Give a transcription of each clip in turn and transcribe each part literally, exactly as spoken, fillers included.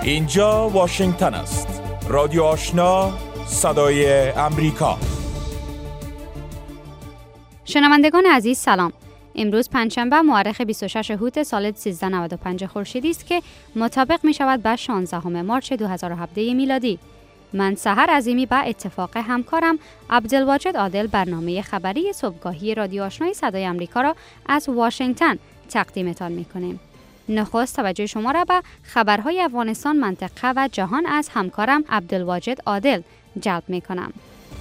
اینجا واشنگتن است. رادیو آشنا، صدای امریکا. شنوندگان عزیز سلام. امروز پنجشنبه مورخ بیست و شش هوت سال سیزده نود و پنج خورشیدی است که مطابق می شود با شانزدهم مارس دو هزار و هفده میلادی. من سحر عظیمی با اتفاق همکارم عبدالواجد عادل برنامه خبری صبحگاهی رادیو آشنای صدای امریکا را از واشنگتن تقدیمتان می کنیم. نخست توجه شما را به خبرهای افغانستان، منطقه و جهان از همکارم عبدالواجد عادل جلب می کنم.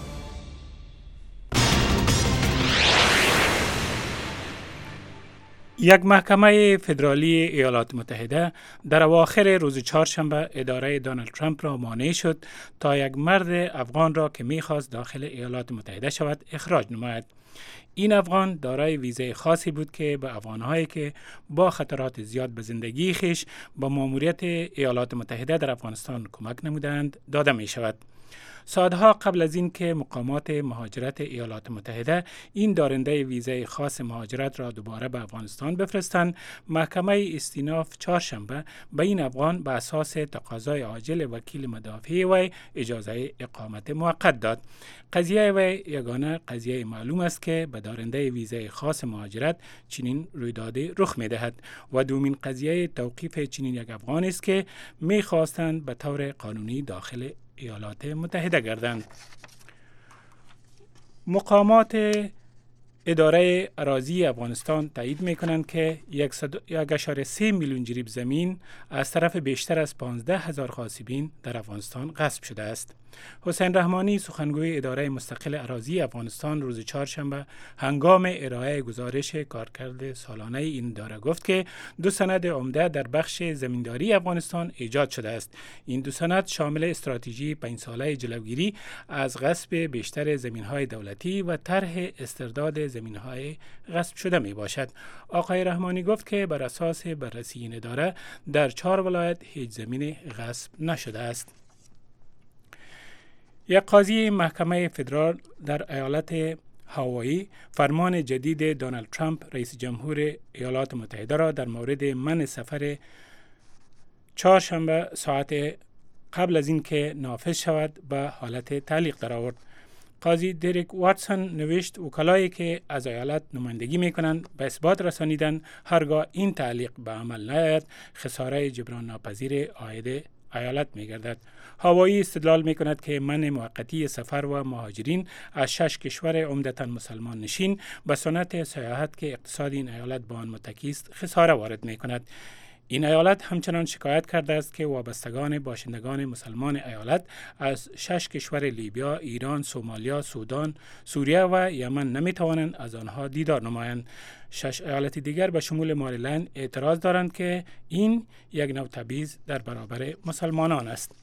یک محکمه فدرالی ایالات متحده در اواخر روز چهارشنبه اداره دونالد ترامپ را مانع شد تا یک مرد افغان را که می‌خواست داخل ایالات متحده شود اخراج نماید. این افغان دارای ویزای خاصی بود که به افغان‌هایی که با خطرات زیاد به زندگی خیش با ماموریت ایالات متحده در افغانستان کمک نمودند داده می شود. ساعتها قبل از این که مقامات مهاجرت ایالات متحده این دارنده ویزای خاص مهاجرت را دوباره به افغانستان بفرستند، محکمه استیناف چهارشنبه به این افغان به اساس تقاضای عاجل وکیل مدافع وی اجازه اقامت موقت داد. قضیه وی یگانه قضیه معلوم است که به دارنده ویزای خاص مهاجرت چنین رویدادی رخ می‌دهد و دومین قضیه توقیف چنین یک افغان است که می‌خواستند به طور قانونی داخل ایالات متحده گردند. مقامات اداره اراضی افغانستان تایید می‌کنند که یک و سه میلیون جریب زمین از طرف بیشتر از پانزده هزار غاصبین در افغانستان غصب شده است. حسین رحمانی سخنگوی اداره مستقل اراضی افغانستان روز چهارشنبه هنگام ارائه گزارش کارکرد سالانه این اداره گفت که دو سند عمده در بخش زمینداری افغانستان ایجاد شده است. این دو سند شامل استراتژی پنج ساله جلوگیری از غصب بیشتر زمین‌های دولتی و طرح استرداد زمین‌های غصب شده می باشد. آقای رحمانی گفت که بر اساس بررسی این اداره در چهار ولایت هیچ زمین غصب نشده است. یک قاضی محکمه فدرال در ایالت هاوایی فرمان جدید دونالد ترامپ رئیس جمهور ایالات متحده را در مورد منع سفر چهارشنبه ساعت قبل از اینکه نافذ شود به حالت تعلیق درآورد. قاضی دریک واتسون نوشت وکلایی که از ایالت نمایندگی میکنند به اثبات رسانیدن هرگاه این تعلیق به عمل نیاید خساره جبران ناپذیر عاید ایالت میگردد. هاوایی استدلال میکند که منع موقتی سفر و مهاجرین از شش کشور عمدتاً مسلمان نشین به صنعت سیاحت که اقتصاد این ایالت به آن متکی است خساره وارد میکند. این ایالت همچنان شکایت کرده است که وابستگان باشندگان مسلمان ایالت از شش کشور لیبیا، ایران، سومالیا، سودان، سوریه و یمن نمیتوانند از آنها دیدار نمایند. شش ایالت دیگر به شمول ماریلند اعتراض دارند که این یک نوع تبعیض در برابر مسلمانان است.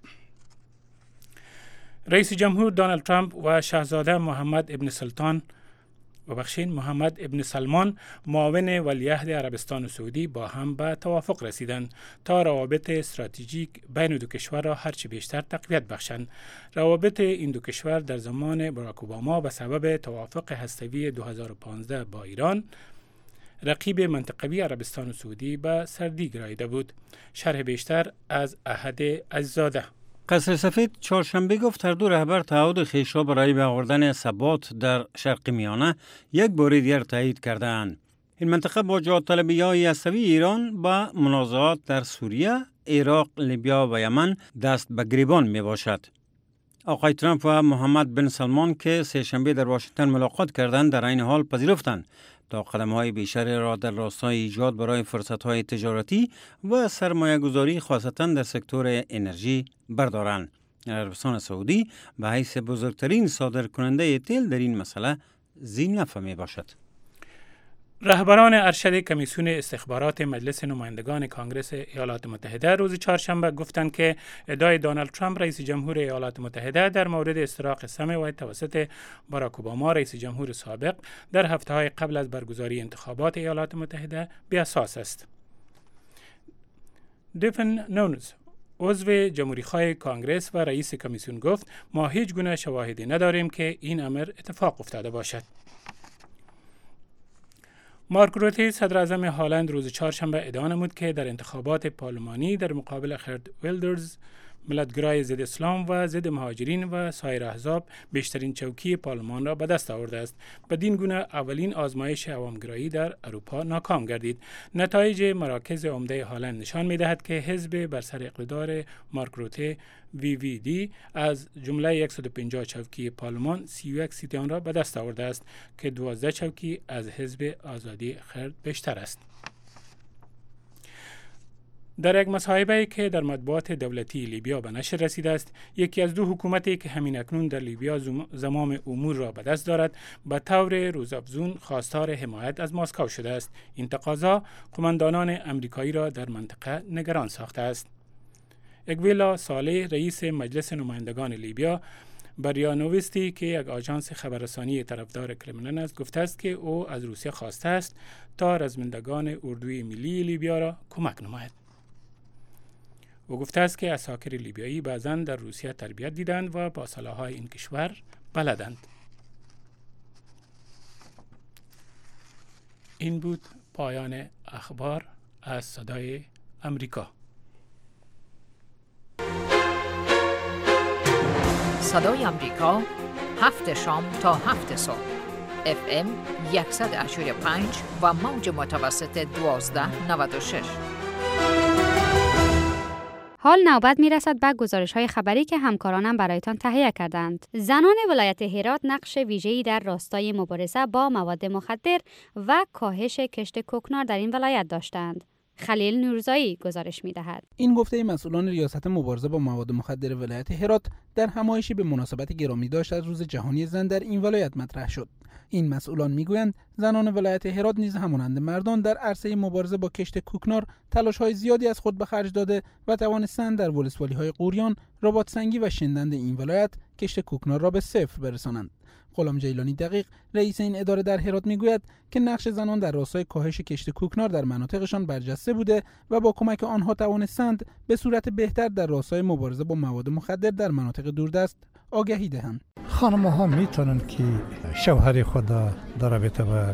رئیس جمهور دونالد ترامپ و شاهزاده محمد ابن سلطان ببخشید محمد ابن سلمان معاون ولیعهد عربستان سعودی با هم به توافق رسیدند تا روابط استراتژیک بین دو کشور را هرچه بیشتر تقویت بخشند. روابط این دو کشور در زمان باراک اوباما به سبب توافق هسته‌ای دو هزار و پانزده با ایران رقیب منطقوی عربستان سعودی به سردی گراییده بود. شرح بیشتر از احد عزیزاده. قصر سفید چهارشنبه گفت هر دو رهبر تعهد خویش را برای به آوردن ثبات در شرق میانه یک بار دیگر تایید کردند. این منطقه با جهاد طلبی‌های هسته‌ای ایران با منازعات در سوریه، عراق، لیبیا و یمن دست به گریبان می باشد. آقای ترامپ و محمد بن سلمان که سه‌شنبه در واشنگتن ملاقات کردند در این حال پذیرفتند تا قدم‌های بیشتری را در راستای ایجاد برای فرصت‌های تجارتی و سرمایه‌گذاری خاصتاً در سکتور انرژی بردارند. عربستان سعودی به حیث بزرگترین صادرکننده تیل در این مسئله ذی‌نفع می‌باشد. رهبران ارشد کمیسیون استخبارات مجلس نمایندگان کانگرس ایالات متحده روز چهارشنبه گفتند که ادعای دونالد ترامپ رئیس جمهور ایالات متحده در مورد استراق سم وی توسط باراک اوباما رئیس جمهور سابق در هفته‌های قبل از برگزاری انتخابات ایالات متحده بی‌اساس است. دیفن نونز عضو جمهوری‌خواه کانگرس و رئیس کمیسیون گفت ما هیچ گونه شواهدی نداریم که این امر اتفاق افتاده باشد. مارک روته صدر اعظم هالند روز چهارشنبه ادعا نمود که در انتخابات پارلمانی در مقابل خرد ویلدرز، ملت‌گرای ضد اسلام و ضد مهاجرین و سایر احزاب بیشترین چوکی پارلمان را به دست آورده است. بدین گونه اولین آزمایش عوامگرایی در اروپا ناکام گردید. نتایج مراکز عمده هالند نشان می‌دهد که حزب بر سر اقتدار مارک روته وی وی دی از جمله صد و پنجاه چوکی پارلمان سی و یک سیت آن را به دست آورده است که دوازده چوکی از حزب آزادی خرد بیشتر است. در یک مصاحبه‌ای که در مطبوعات دولتی لیبیا به نشر رسیده است، یکی از دو حکومتی که همین اکنون در لیبیا زمام امور را به دست دارد، به طور روزافزون خواستار حمایت از مسکو شده است. این تقاضا قماندانان امریکایی را در منطقه نگران ساخته است. اگویلا صالح، رئیس مجلس نمایندگان لیبیا، بریا نووستی که یک آژانس خبررسانی طرفدار کرملین است، گفته است که او از روسیه خواسته است تا رزمندگان اردوی ملی لیبیا را کمک نماید. او گفته است که عساکر لیبیایی بعضاً در روسیه تربیت دیدند و با سلاح‌های این کشور بلدند. این بود پایان اخبار از صدای امریکا. صدای امریکا، هفت شام تا هفت صبح، اف ام صد و هشتاد و پنج و موج متوسط دوازده نود و شش. حال نوبت می رسد به گزارش‌های خبری که همکارانم برایتان تهیه کردند. زنان ولایت هرات نقش ویژه‌ای در راستای مبارزه با مواد مخدر و کاهش کشت کوکنار در این ولایت داشتند. خلیل نورزایی گزارش می‌دهد. این گفته مسئولان ریاست مبارزه با مواد مخدر ولایت هرات در همایشی به مناسبت گرامی داشت از روز جهانی زن در این ولایت مطرح شد. این مسئولان میگویند زنان ولایت هرات نیز همانند مردان در عرصه مبارزه با کشت کوکنار تلاش‌های زیادی از خود به خرج داده و توانستند در ولسوالی‌های قوریان، رباط سنگی و شندند این ولایت کشت کوکنار را به صفر برسانند. غلام جیلانی دقیق، رئیس این اداره در هرات میگوید که نقش زنان در راستای کاهش کشت کوکنار در مناطقشان برجسته بوده و با کمک آنها توانستند به صورت بهتر در راستای مبارزه با مواد مخدر در مناطق دوردست آگهی دهند. خانم‌ها میتونن که شوهر خود در رابطه با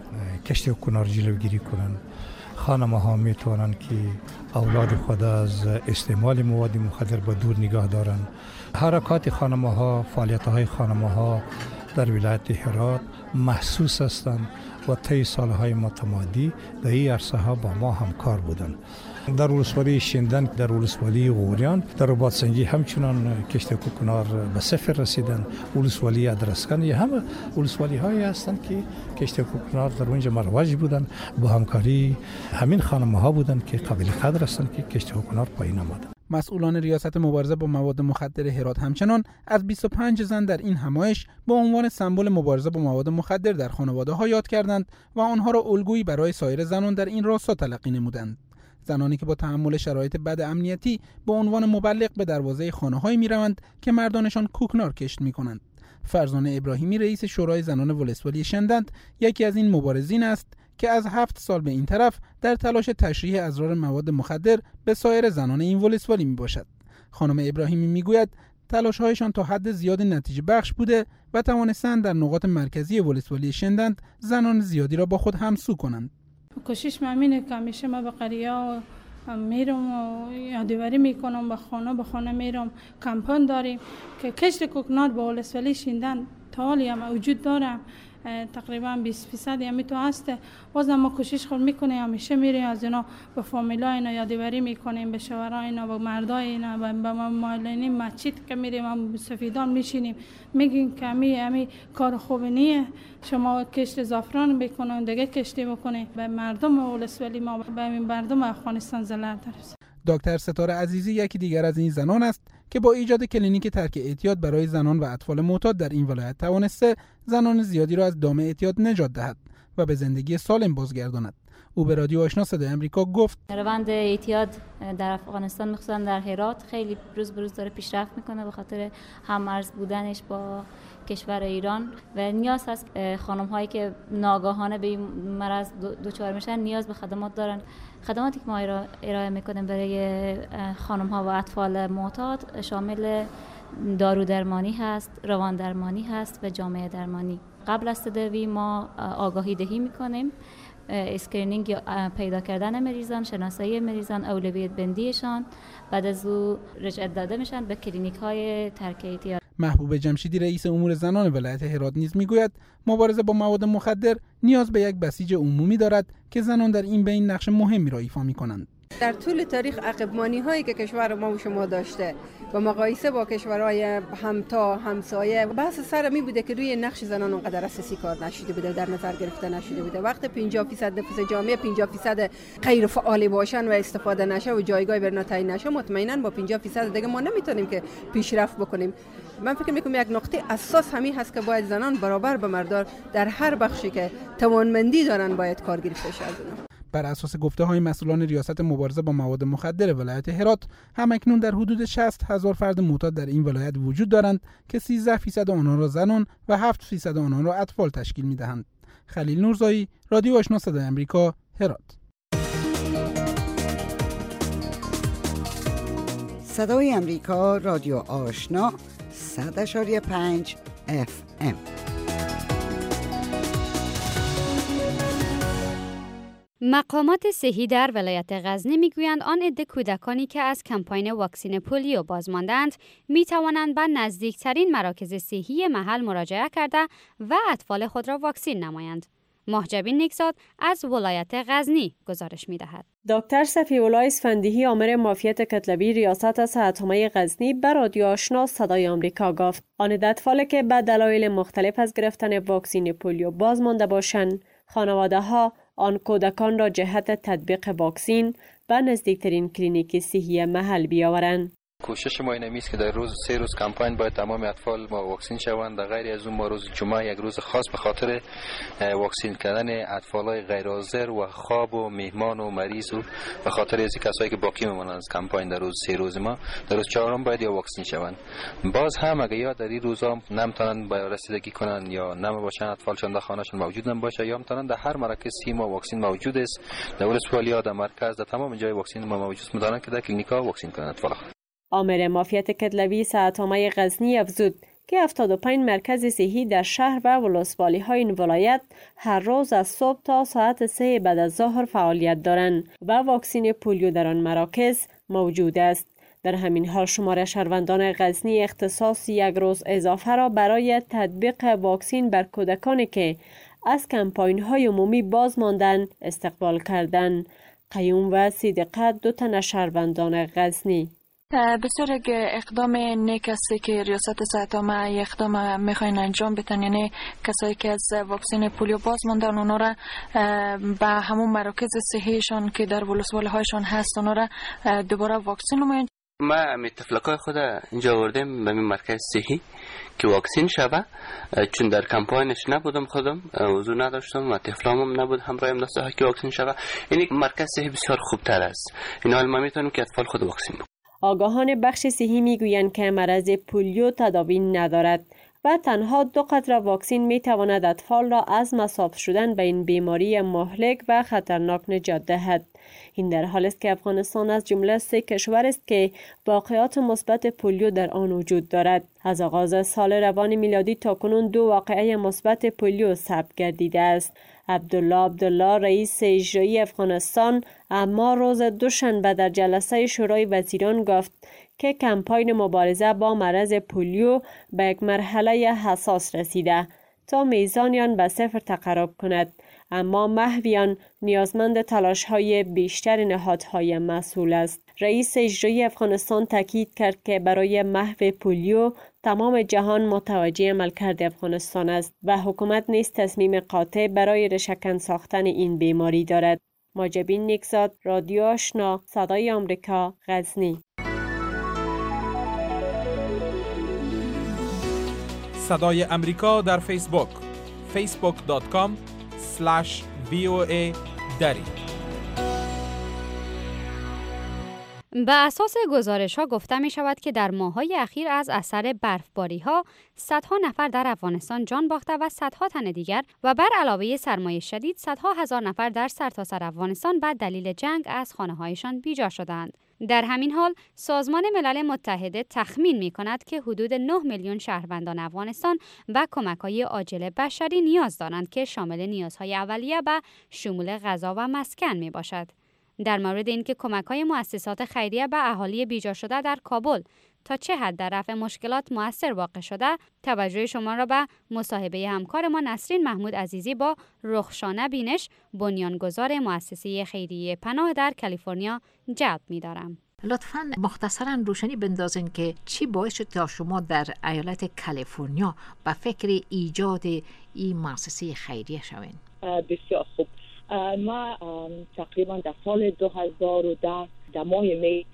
کشت کوکنار جلوگیری کنند. خانم‌ها میتونن که اولاد خود از استعمال مواد مخدر به دور نگاه دارن. حرکات خانم‌ها، فعالیت‌های خانم‌ها در ولایت هرات محسوس هستند و طی سالهای متمادی در این عرصه ها با ما همکار بودند. در ولسوالی شندن، در ولسوالی غوریان، در رباط سنگی همچنان کشت کوکنار به صفر رسیدن. ولسوالی ادرسکن یا همه ولسوالی هایی هستند که کشت کوکنار در اونجا مروج بودند. با همکاری همین خانم ها بودند که قابل قدر هستند که کشت کوکنار پایین آمد. مسئولان ریاست مبارزه با مواد مخدر هرات همچنان از بیست و پنج زن در این همایش با عنوان سمبل مبارزه با مواد مخدر در خانواده ها یاد کردند و آنها را الگویی برای سایر زنان در این راستا تلقی نمودند. زنانی که با تحمل شرایط بد امنیتی به عنوان مبلغ به دروازه خانه‌هایی می‌روند که مردانشان کوکنار کشت می‌کنند. فرزانه ابراهیمی، رئیس شورای زنان ولسوالی شندند، یکی از این مبارزین است که از هفت سال به این طرف در تلاش تشریح اضرار مواد مخدر به سایر زنان این ولسوالی می باشد. خانم ابراهیمی می گوید تلاش‌هایشان تا حد زیاد نتیجه بخش بوده و توانستند در نقاط مرکزی ولسوالی شندند زنان زیادی را با خود همسو کنند. کوشش مامینه که همیشه ما به قریه میرم و یادواری میکنم، به خانه به خانه میرم. کمپین داریم که کشت کوکنار با ولسوالی شندند تا حالی هم وجود داره، تقریبا بیست درصد یمی تو هسته. بازم ما کوشش خود میکنیم، همیشه میریم از اینا به فامیلا اینا یادواری میکنیم، به شوهرها اینا، به مردای اینا، به مالینی مسجد که میریم هم سفیدان میشینیم میگیم که امی امی کار خوب نیه، شما کشت زعفران بکنین دیگه کشتی بکنین. به مردم ولسوالی ما، به مردم افغانستان ضرر داره. دکتر ستاره عزیزی یکی دیگر از این زنان است که با ایجاد کلینیک ترک اعتیاد برای زنان و اطفال معتاد در این ولایت توانسته زنان زیادی را از دام اعتیاد نجات دهد و به زندگی سالم بازگرداند. او به رادیو آشنا صدای امریکا گفت روند اعتیاد در افغانستان مخصوصا در هرات خیلی روز به روز داره پیشرفت میکنه به خاطر هم‌مرز بودنش با کشور ایران و نیاز هست خانم هایی که ناگاهانه به این مرض دچار میشن نیاز به خدمات دارن. خدماتی که ما ارائه میکنیم برای خانم ها و اطفال معتاد شامل دارو درمانی هست، روان درمانی هست و جامعه درمانی. قبل از تداوی ما آگاهی دهی میکنیم اسکرینینگ یا پیدا کردن مریضان، شناسایی مریضان، اولویت بندیشان، بعد از او رجعت داده میشن به کلینیک های ترک. محبوب جمشیدی رئیس امور زنان ولایت هرات نیز میگوید مبارزه با مواد مخدر نیاز به یک بسیج عمومی دارد که زنان در این بین نقش مهمی را ایفا می‌کنند. در طول تاریخ عقب‌مانی هایی که کشور ما و شما داشته و مقایسه با کشورهای همتا همسایه بحث سر می بوده که روی نقش زنان اونقدر اساسی کار نشده بوده، در نظر گرفته نشده بوده. وقت پنجاه درصد نفوس جامعه پنجاه درصد غیر فعال باشن و استفاده نشه و جایگاه بر تعیین نشه، مطمئنا با پنجاه درصد دیگه ما نمیتونیم که پیشرفت بکنیم. من فکر میکنم یک نقطه اساس همین هست که باید زنان برابر به مردان در هر بخشی که توانمندی دارن باید کار گرفته شه. بر اساس گفته‌های مسئولان ریاست مبارزه با مواد مخدر ولایت هرات، همکنون در حدود شصت هزار فرد معتاد در این ولایت وجود دارند که سیزده درصد آنها را زنان و هفت درصد آنها را اطفال تشکیل می‌دهند. خلیل نورزایی، رادیو آشنا صدای آمریکا، هرات. صدای آمریکا، رادیو آشنا، صد و پنج اف ام. مقامات صحی در ولایت غزنی میگویند آن عده کودکانی که از کمپاین واکسین پولیو بازماندند می توانند به نزدیکترین مراکز صحی محل مراجعه کرده و اطفال خود را واکسین نمایند. محجبین نکزاد از ولایت غزنی گزارش می دهد. دکتر صفی‌الله اسفندیهی آمر معافیت کتلبی ریاست صحت‌عامه غزنی به رادیو آشنا صدای آمریکا گفت آن اطفال که به دلایل مختلف از گرفتن واکسین پولیو بازمانده باشند، خانواده‌ها آن کودکان را جهت تطبیق واکسین به نزدیکترین کلینیک صحی محل بیاورند. کوشش ما این است که در روز سه روز کمپاین باید تمام اطفال ما واکسین شوند. در غیر از اون ما روز جمعه یک روز خاص به خاطر واکسین کردن اطفالای غیر حاضر و خواب و مهمان و مریض و به خاطر از کسایی که باقی میمونن از کمپاین در روز سه روز ما در روز چهارم باید یا واکسین شوند. باز هم اگه یا در این روزا نمیتونن با رسیدگی کنن یا نمی باشن اطفالشون در خانهشون موجود نباشه یا میتونن در هر مراکز صحی ما واکسین موجود است. در ولسوالی در مرکز در تمام جای واکسین ما موجود است، میتونن که در کلینیکا واکسین کنن اطفال. آمر معافیت کتلوی صحت‌عامه غزنی افزود که هفتاد و پنج مرکز صحی در شهر و ولسوالی های این ولایت هر روز از صبح تا ساعت سه بعد از ظهر فعالیت دارند و واکسین پولیو در آن مراکز موجود است. در همین حال شمار شهروندان غزنی اختصاص یک روز اضافه را برای تطبیق واکسین بر کودکانی که از کمپاین های عمومی باز ماندن استقبال کردند. قیوم و صدیقه دو تن شهروندان غزنی: بسیار اقدام نیک است که ریاست صحت‌عامه اقدام میخواین انجام بدن، یعنی کسایی که از واکسن پولیو باز ماندن اونا را به همون مراکز صحیشان که در ولسوالی هایشان هست اونا را دوباره واکسین نمایند. ما متفلکای خود اینجا آوردیم به این مرکز صحی که واکسین شوه، چون در کمپاینش نبودم، خودم حضور نداشتم و طفلامم نبود همراهم دسته که واکسین شوه. این مرکز صحی بسیار خوبتر است. این حال ما میتونیم که اطفال خود واکسین بکنیم. آگاهان بخش صحی میگویند که مرض پولیو تداوی ندارد و تنها دو قطره واکسین میتواند اطفال را از مصاب شدن به این بیماری مهلک و خطرناک نجات دهد. این در حالی است که افغانستان از جمله سه کشور است که واقعات مثبت پولیو در آن وجود دارد. از آغاز سال روان میلادی تا کنون دو واقعه مثبت پولیو ثبت گردیده است. عبدالله عبدالله رئیس اجرایی افغانستان اما روز دوشنبه در جلسه شورای وزیران گفت که کمپاین مبارزه با مرض پولیو به یک مرحله حساس رسیده تا میزان آن به صفر تقرب کند، اما محو آن نیازمند تلاش‌های بیشتر نهادهای مسئول است. رئیس اجرایی افغانستان تاکید کرد که برای محو پولیو تمام جهان متوجه عملکرد افغانستان است و حکومت نیز تصمیم قاطع برای ریشه‌کن ساختن این بیماری دارد. ماجبین نیکزاد، رادیو آشنا، صدای آمریکا، غزنی. صدای امریکا در فیسبوک فیسبوک دات کام اسلش وی او ای دری. به اساس گزارش ها گفته می شود که در ماه‌های اخیر از اثر برفباری ها صدها نفر در افغانستان جان باخته و صدها تن دیگر و بر علاوه سرمایه شدید صدها هزار نفر در سرتاسر افغانستان به دلیل جنگ از خانه هایشان بیجا شدند. در همین حال سازمان ملل متحد تخمین می کند که حدود نه میلیون شهروندان افغانستان به کمک‌های عاجل بشری نیاز دارند که شامل نیازهای اولیه و شمول غذا و مسکن می باشد. در مورد اینکه کمک‌های مؤسسات خیریه به اهالی بیجا شده در کابل تا چه حد در رفع مشکلات مؤثر واقع شده، توجه شما را به مصاحبه همکار ما نسرین محمود عزیزی با رخشانه بینش، بنیانگذار مؤسسه خیریه پناه در کالیفرنیا جلب می‌دارم. لطفاً مختصراً روشنی بندازین که چی باعث شد تا شما در ایالت کالیفرنیا به فکر ایجاد این مؤسسه خیریه شوین؟ بسیار خوب. ما تقریبا در سال دو هزار و ده در ماه می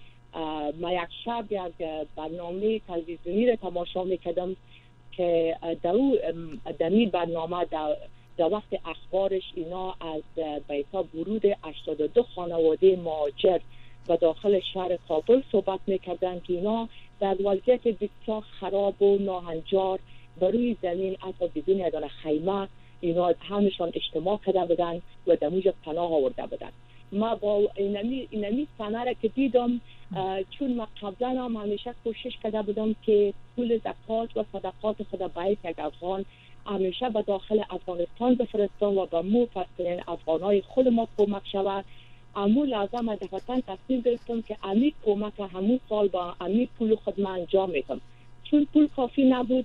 ما یک شب یک برنامه تلویزیونی را تماشا میکردم که در در این برنامه در, در وقت اخبارش اینا از به حساب ورود هشتاد و دو خانواده مهاجر و داخل شهر کابل صحبت میکردن که اینا در وضعیت بسیار خراب و ناهنجار بر روی زمین حتی بدون یدان خیمه اینا همشان اجتماع کرده بودن و در موجب پناه آورده بودن. ما با اینمی اینمی صحنه که دیدم، چون ما قبلا هم همیشه کوشش کرده بودم که پول زکات و صدقات خود باید یک افغان همیشه به داخل افغانستان بفرستم و به مو فرستن افغانای خود ما کمک شود. امو لازم از دفتن تصمیم گرفتم که امی کمک همون سال با امی پول خود ما انجام میدم، چون پول کافی نبود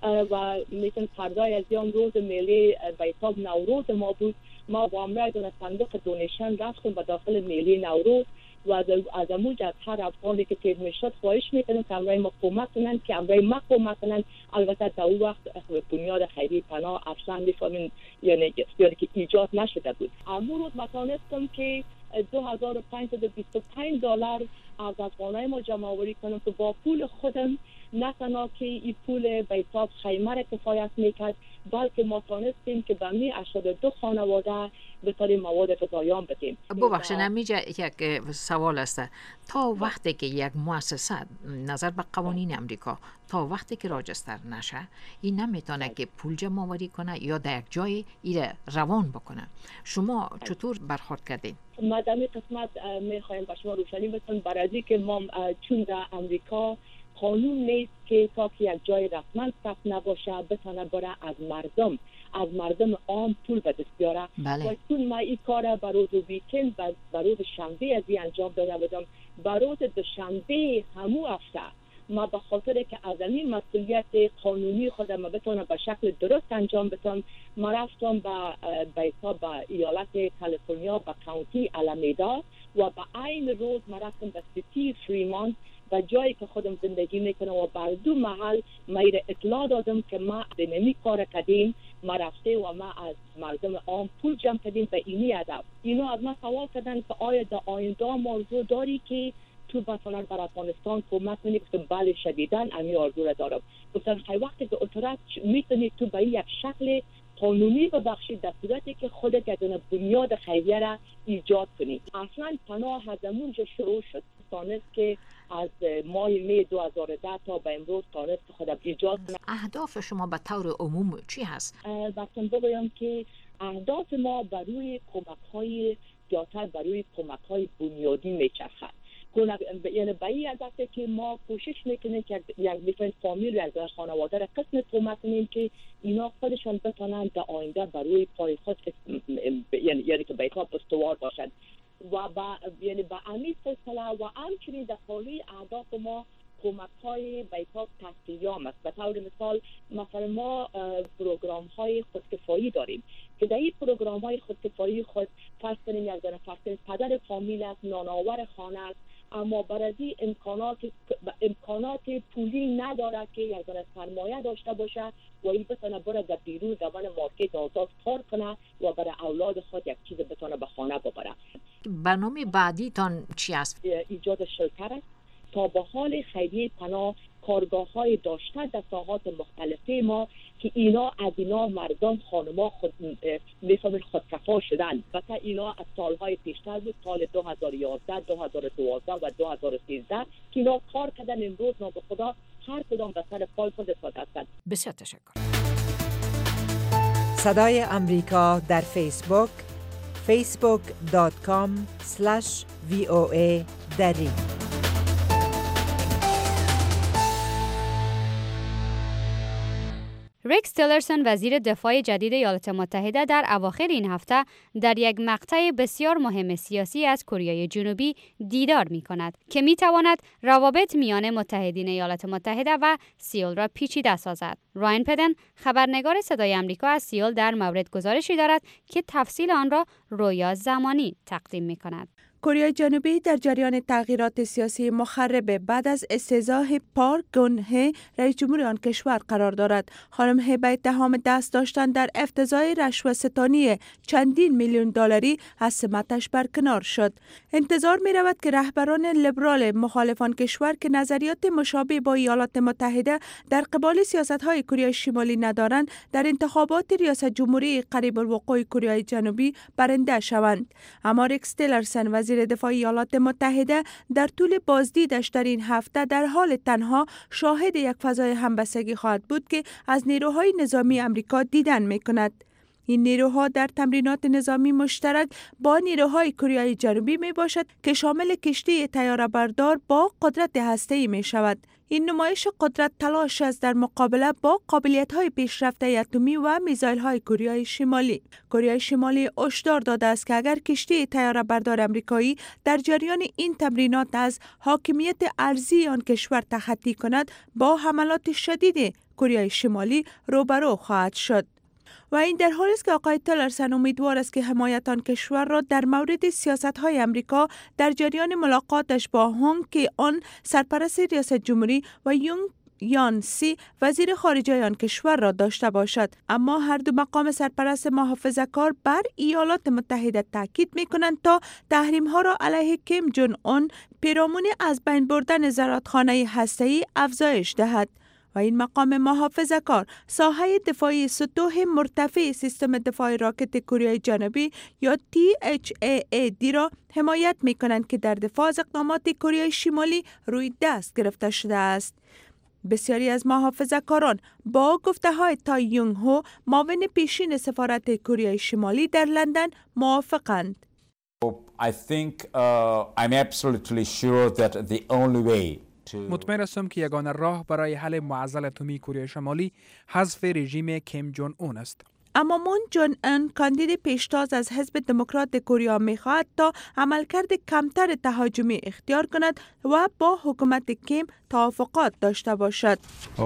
و میتون فردای از یام روز ملی به حساب نوروز ما بود. ما با امرای دون صندوق دونیشن رفتیم به داخل ملی نوروز و از اموج از هر افغانی که تیر میشد خواهش میکنم که امرای ما کمک کنن که امرای ما کمک کنن. البته در اون وقت بنیاد خیری پناه افسان میفهمین یعنی یعنی که ایجاد نشده بود. امو روز ما تانستم که دو هزار و پانصد و بیست و پنج دلار از افغانای ما جمع آوری کنم که با پول خودم نه تنها که این پول به حساب خیمه را کفایت میکرد، بلکه ما تانستیم که به می هشتاد و دو خانواده بتاریم مواد غذاییان بدیم. ببخشید نمیجا یک سوال است. تا وقتی که یک مؤسسه نظر به قوانین امریکا تا وقتی که راجستر نشه این نمیتونه که پول جمع آوری کنه یا در یک جای ایره روان بکنه. شما چطور برخورد کردین؟ ما در این قسمت میخوایم به شما روشنی بدم برای که ما چون در امریکا قانون نیست که تا که یک جای رسما ثبت نباشه بتونه بره از مردم از مردم عام پول به دست بیاره. بله. و چون ما این کار بر روز ویکند و بر روز شنبه از این انجام داده بودم، بر روز دوشنبه همو هفته ما به خاطر که از این مسئولیت قانونی خودم بتونم به شکل درست انجام بدم، ما رفتم به به حساب به ایالت کالیفرنیا به کانتی آلامیدا و به عین روز ما رفتم به سیتی فریمونت و جایی که خودم زندگی میکنم و بر دو محل ما اطلاع دادم که ما نمی کار کردیم، ما رفته و ما از مردم عام پول جمع کردیم به اینی هدف. اینا از ما سوال کردن که آیا در آینده موضوع داری که تو مثلا بر افغانستان کمک کنی؟ گفتم بله شدیداً امی آرزو را دارم. گفتن خیلی وقتی که اترات میتونی تو به یک شکل قانونی ببخشید در صورتی که خودت یک بنیاد خیریه را ایجاد کنی. اصلا پناه از اونجا شروع شد تانست که از ماه می دو هزار و ده تا به امروز تانست که خودم ایجاد کنم. اهداف شما به طور عموم چی هست؟ وقتم بگویم که اهداف ما برای کمک های زیادتر برای کمک های بنیادی میچرخد. یعنی به این هدف که ما کوشش میکنیم که یک دیفرنت فامیل یا یک خانواده را قسم کمک کنیم که اینا خودشان بتونن در آینده برای پای خود یعنی یعنی که به حساب استوار باشند و با یعنی با امی سلسله و همچنین در حالی اهداف ما کمک های به حساب تحصیلیام است. به طور مثال مثلا ما پروگرام های خودکفایی داریم که در این پروگرام های خودکفایی خود فرض کنیم یک دانه فرض کنیم پدر فامیل است، نانآور خانه است، اما برای امکانات امکانات پولی نداره که یک دانه سرمایه داشته باشه و این بتونه بره در بیرون زبان مارکت آزاد کار کنه و برای اولاد خود یک چیز بتونه به خانه ببره. برنامه بعدی تان چی است؟ ایجاد شلتر است تا به حال خیریه پناه کارگاه های داشته در ساحات مختلفه ما که اینا از اینا مردم خانما خود میفهمن خودکفا شدن و تا اینا از سالهای پیشتر بود، سال دو هزار و یازده، دو هزار و دوازده و دو هزار و سیزده که اینا کار کردن. امروز ما به خدا هر کدام به سر پای خود استاد هستند. بسیار تشکر. صدای امریکا در فیسبوک فیسبوک دات کام اسلش وی او ای دری رکس تیلرسون وزیر دفاع جدید ایالات متحده در اواخر این هفته در یک مقطع بسیار مهم سیاسی از کره جنوبی دیدار می کند که می تواند روابط میان متحدین ایالات متحده و سئول را پیچیده سازد. راین پدن خبرنگار صدای آمریکا از سئول در مورد گزارشی دارد که تفصیل آن را رویا زمانی تقدیم می کند. کره جنوبی در جریان تغییرات سیاسی مخرب بعد از استعزای پارک گون-هه رئیس جمهور آن کشور قرار دارد. خانم هه به اتهام دست داشتن در افتضاح رشوه‌ستانی چندین میلیون دلاری از سمتش برکنار شد. انتظار می رود که رهبران لیبرال مخالفان کشور که نظریات مشابه با ایالات متحده در قبال سیاست‌های کره شمالی ندارند، در انتخابات ریاست جمهوری قریب الوقوع کره جنوبی برنده شوند. اما رکس تیلرسون وزیر دفاع ایالات متحده در طول بازدیدش در این هفته در حال تنها شاهد یک فضای همبستگی خواهد بود که از نیروهای نظامی آمریکا دیدن می کند. این نیروها در تمرینات نظامی مشترک با نیروهای کره جنوبی می باشد که شامل کشتی طیاره‌بردار با قدرت هسته‌ای می شود. این نمایش قدرت تلاش است در مقابله با قابلیت‌های پیشرفته اتمی و میزایل‌های کره شمالی. کره شمالی هشدار داده است که اگر کشتی طیاره‌بردار آمریکایی در جریان این تمرینات از حاکمیت ارضی آن کشور تخطی کند، با حملات شدید کره شمالی روبرو خواهد شد. و این در حالی است که آقای تیلرسون امیدوار است که حمایت آن کشور را در مورد سیاست‌های آمریکا در جریان ملاقاتش با هنگ که آن سرپرست ریاست جمهوری و یونگ یان سی وزیر خارجه آن کشور را داشته باشد. اما هر دو مقام سرپرست محافظه‌کار بر ایالات متحده تاکید می‌کنند تا تحریم‌ها را علیه کیم جون اون پیرامون از بین بردن زرادخانه هسته‌ای افزایش دهد. و این مقام محافظه‌کار ساحه دفاعی سطوح مرتفع سیستم دفاع راکت کره جنوبی یا تی اچ ای ای دی را حمایت می کنند که در دفاع از اقدامات کره شمالی روی دست گرفته شده است. بسیاری از محافظه‌کاران با گفته‌های تای یونگ هو معاون پیشین سفارت کره شمالی در لندن موافقند. I think uh, I'm absolutely sure that the only way مطمئن هستم که یگانه راه برای حل معضل اتمی کره شمالی حذف رژیم کیم جون اون است. اما مون جون اون کاندید پیشتاز از حزب دموکرات کره می‌خواهد تا عملکرد کمتر تهاجمی اختیار کند و با حکومت کیم توافقات داشته باشد.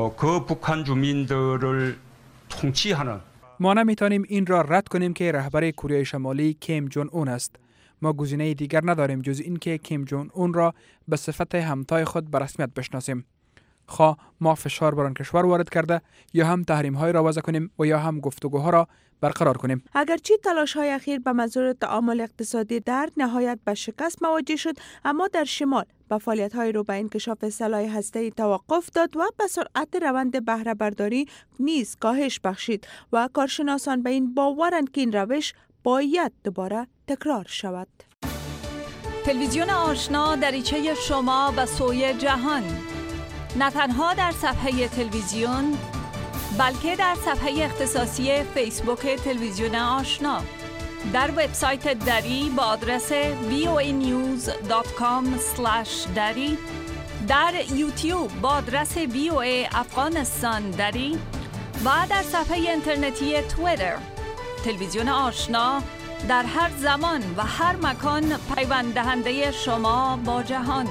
ما نمی‌توانیم این را رد کنیم که رهبر کره شمالی کیم جون اون است. ما گزینه دیگر نداریم جز این که کیم جون اون را به صفت همتای خود به رسمیت بشناسیم. خواه ما فشار بر آن کشور وارد کرده یا هم تحریم های را وضع کنیم و یا هم گفتگوها را برقرار کنیم. اگرچه تلاش های اخیر به منظور تعامل اقتصادی در نهایت به شکست مواجه شد، اما در شمال به فعالیت های رو به انکشاف سلاح هسته‌ای توقف داد و به سرعت روند بهره برداری نیز کاهش بخشید و کارشناسان به این باورند که این روش باید دوباره تکرار شود. تلویزیون آشنا دریچه شما به سوی جهان، نه تنها در صفحه تلویزیون بلکه در صفحه اختصاصی فیسبوک تلویزیون آشنا، در وبسایت دری با آدرس وی او ای نیوز دات کام اسلش دری، در یوتیوب با آدرس وی او ای افغانستان دری و در صفحه اینترنتی توییتر. تلویزیون آشنا در هر زمان و هر مکان پیوند دهنده شما با جهان.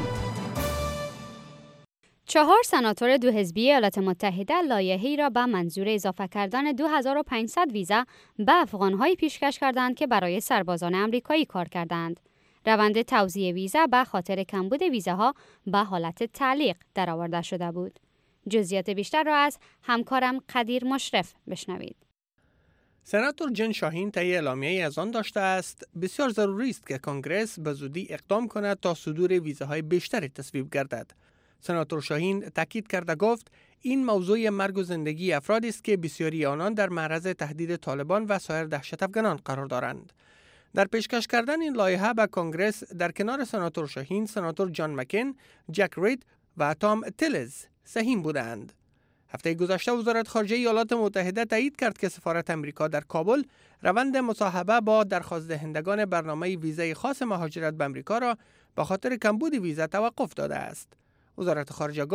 چهار سناتور دو حزبی ایالات متحده لایحه‌ای را به منظور اضافه کردن دو هزار و پانصد ویزا به افغان‌های پیشکش کردند که برای سربازان آمریکایی کار کردند. روند توزیع ویزا به خاطر کمبود ویزاها به حالت تعلیق درآورده شده بود. جزئیات بیشتر را از همکارم قدیر مشرف بشنوید. سناتور جن شاهین طی اعلامیه‌ای از آن داشته است بسیار ضروری است که کنگره به زودی اقدام کند تا صدور ویزاهای بیشتری تصویب گردد. سناتور شاهین تاکید کرده گفت این موضوع مرگ و زندگی افرادی است که بسیاری آنان در معرض تهدید طالبان و سایر دهشت افغانان قرار دارند. در پیشکش کردن این لایحه به کنگره در کنار سناتور شاهین، سناتور جان مکین، جک رید و تام تیلز سهیم بودند. هفته گذشته وزارت خارجه ایالات متحده تایید کرد که سفارت امریکا در کابل روند مصاحبه با درخواست دهندگان برنامه ویزای خاص مهاجرت به امریکا را به خاطر کمبود ویزا توقف داده است. وزارت خارجه گفت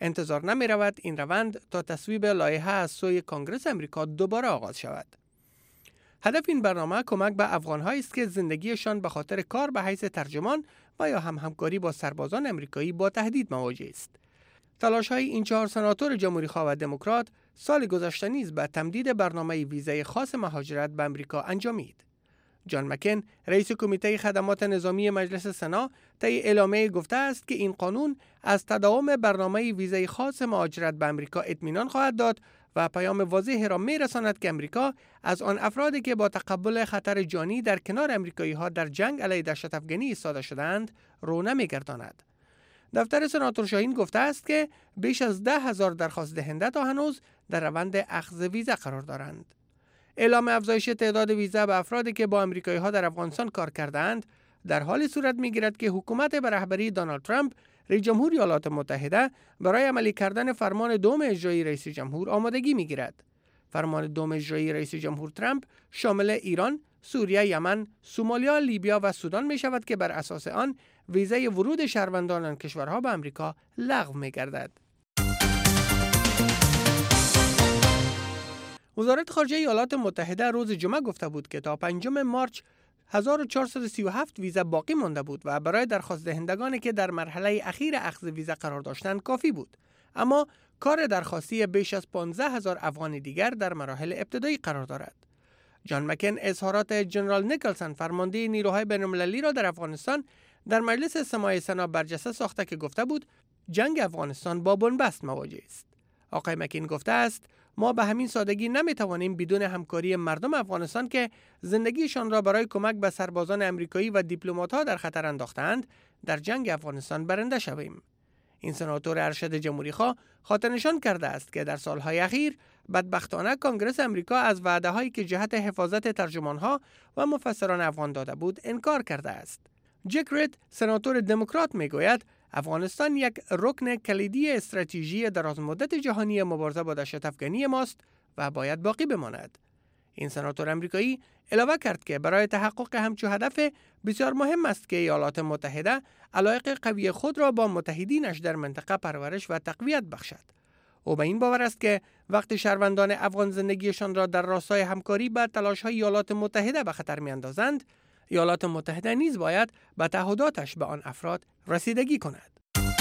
انتظار نمی رود این روند تا تصویب لایحه از سوی کنگره امریکا دوباره آغاز شود. هدف این برنامه کمک به افغان‌هایی است که زندگیشان به خاطر کار به حیث ترجمان و یا هم همکاری با سربازان امریکایی با تهدید مواجه است. تلاش‌های این چهار سناتور جمهوری‌خواه و دموکرات سال گذشته نیز به تمدید برنامه ویزای خاص مهاجرت به امریکا انجامید. جان مکن، رئیس کمیته خدمات نظامی مجلس سنا، طی اعلامیه گفته است که این قانون از تداوم برنامه ویزای خاص مهاجرت به امریکا اطمینان خواهد داد و پیام واضحی را می‌رساند که امریکا از آن افرادی که با تقبل خطر جانی در کنار امریکایی‌ها در جنگ علیه دهشت افغانی ایستاده شدند رو نمی‌گرداند. دفتر سناتور شاهین گفته است که بیش از ده هزار درخواست دهنده تا هنوز در روند اخذ ویزا قرار دارند. اعلام افزایش تعداد ویزا به افرادی که با امریکایی‌ها در افغانستان کار کردند در حالی صورت می‌گیرد که حکومت به رهبری دونالد ترامپ رئیس جمهور ایالات متحده برای عملی کردن فرمان دوم اجرایی رئیس جمهور آمادگی می‌گیرد. فرمان دوم اجرایی رئیس جمهور ترامپ شامل ایران، سوریه، یمن، سومالیا، لیبیا و سودان می‌شود که بر اساس آن ویزای ورود شهروندان آن کشورها به امریکا لغو می‌گردد. وزارت خارجه ایالات متحده روز جمعه گفته بود که تا پنجم مارچ هزار و چهارصد و سی و هفت ویزا باقی مانده بود و برای درخواست دهندگانی که در مرحله اخیر اخذ ویزا قرار داشتند کافی بود. اما کار درخواستی بیش از پانزده هزار افغان دیگر در مراحل ابتدایی قرار دارد. جان مکن اظهارات جنرال نیکلسن فرمانده نیروهای بین‌المللی را در افغانستان در مجلس سماع سنا برجسته ساخته که گفته بود جنگ افغانستان با بنبست مواجه است. آقای مکین گفته است ما به همین سادگی نمیتوانیم بدون همکاری مردم افغانستان که زندگیشان را برای کمک به سربازان امریکایی و دیپلمات‌ها در خطر انداختند در جنگ افغانستان برنده شویم. این سناتور ارشد جمهوری‌خواه خاطرنشان کرده است که در سالهای اخیر بدبختانه کنگره امریکا از وعده‌هایی که جهت حفاظت ترجمان‌ها و مفسران افغان داده بود انکار کرده است. جک رید سناتور دموکرات میگوید افغانستان یک رکن کلیدی استراتژی درازمدت جهانی مبارزه با دهشت افغانی ماست و باید باقی بماند. این سناتور امریکایی علاوه کرد که برای تحقق همچو هدف بسیار مهم است که ایالات متحده علایق قوی خود را با متحدینش در منطقه پرورش و تقویت بخشد. او به این باور است که وقتی شهروندان افغان زندگیشان را در راستای همکاری با تلاش‌های ایالات متحده به خطر می‌اندازند، ایالات متحده نیز باید به تعهداتش به آن افراد رسیدگی کند.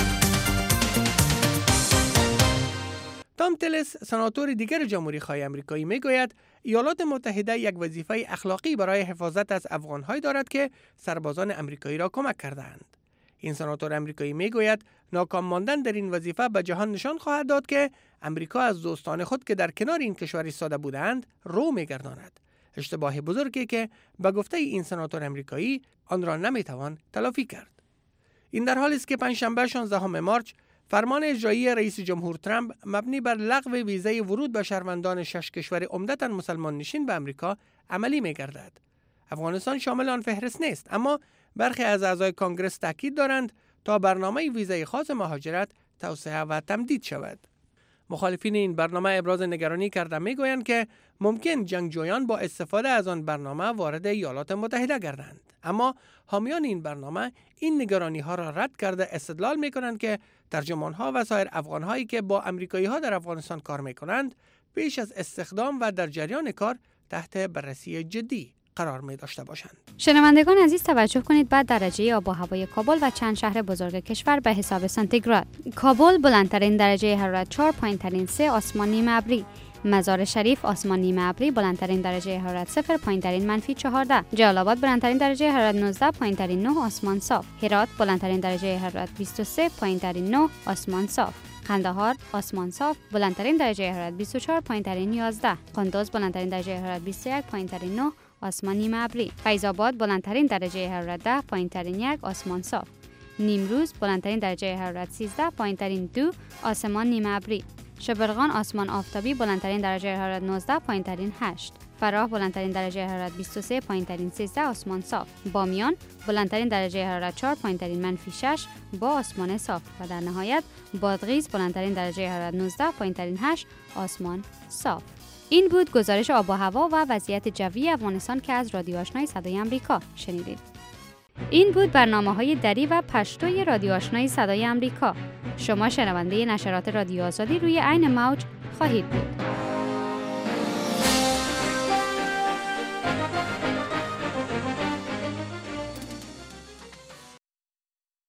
تام تیلس سناتور دیگر جمهوری‌خواه آمریکایی میگوید ایالات متحده یک وظیفه اخلاقی برای حفاظت از افغان‌هایی دارد که سربازان امریکایی را کمک کردند. این سناتور امریکایی میگوید ناکام ماندن در این وظیفه به جهان نشان خواهد داد که امریکا از دوستان خود که در کنار این کشور ایستاده بودند رو میگرداند. اشتباه بزرگی که به گفته این سناتور امریکایی آن را نمیتوان تلافی کرد. این در حالی است که پنجشنبه شانزدهم مارچ فرمان اجرایی رئیس جمهور ترامپ مبنی بر لغو ویزای ورود به شهروندان شش کشور عمدتاً مسلمان نشین به امریکا عملی می‌گردد. افغانستان شامل آن فهرست نیست، اما برخی از اعضای کنگره تاکید دارند تا برنامه ویزای خاص مهاجرت توسعه و تمدید شود. مخالفین این برنامه ابراز نگرانی کرده میگویند که ممکن جنگجویان با استفاده از آن برنامه وارد ایالات متحده گردند. اما حامیان این برنامه این نگرانی ها را رد کرده استدلال میکنند که ترجمان ها و سایر افغان هایی که با امریکایی ها در افغانستان کار میکنند پیش از استخدام و در جریان کار تحت بررسی جدی قرار می داشته باشند. شنوندگان عزیز توجه کنید بعد درجه آب و هوای کابل و چند شهر بزرگ کشور به حساب سانتیگراد. کابل بلندترین درجه حرارت چهار، پایینترین سه، آسمان نیمه ابری. مزار شریف آسمان نیمه ابری، بلندترین درجه حرارت صفر، پایینترین منفی چهارده. جلال آباد بلندترین درجه حرارت نوزده، پایینترین نه، آسمان صاف. هرات بلندترین درجه حرارت بیست و سه، پایینترین نه، آسمان صاف. قندهار آسمان صاف، بلندترین درجه حرارت بیست و چهار، پایینترین یازده. قندوز بلندترین درجه حرارت بیست و یک، پایینترین نه، آسمان نیمه ابری. فیض آباد بلندترین درجه حرارت ده، پایینترین یک، آسمان صاف. نیمروز بلندترین درجه حرارت سیزده، پایینترین دو، آسمان نیمه ابری. شبرغان آسمان آفتابی بلندترین درجه حرارت نوزده، پایینترین هشت. فراه بلندترین درجه حرارت بیست و سه، پایینترین سیزده، آسمان صاف. بامیان بلندترین درجه حرارت چهار، پایینترین منفی شش با آسمان صاف. و در نهایت بادغیس بلندترین درجه حرارت نوزده، پایینترین هشت، آسمان صاف. این بود گزارش آب و هوا و وضعیت جوی افغانستان که از رادیو آشنای صدای آمریکا شنیدید. این بود برنامه‌های دری و پشتوی رادیو آشنای صدای آمریکا. شما شنونده نشرات رادیو آزادی روی عین موج خواهید بود.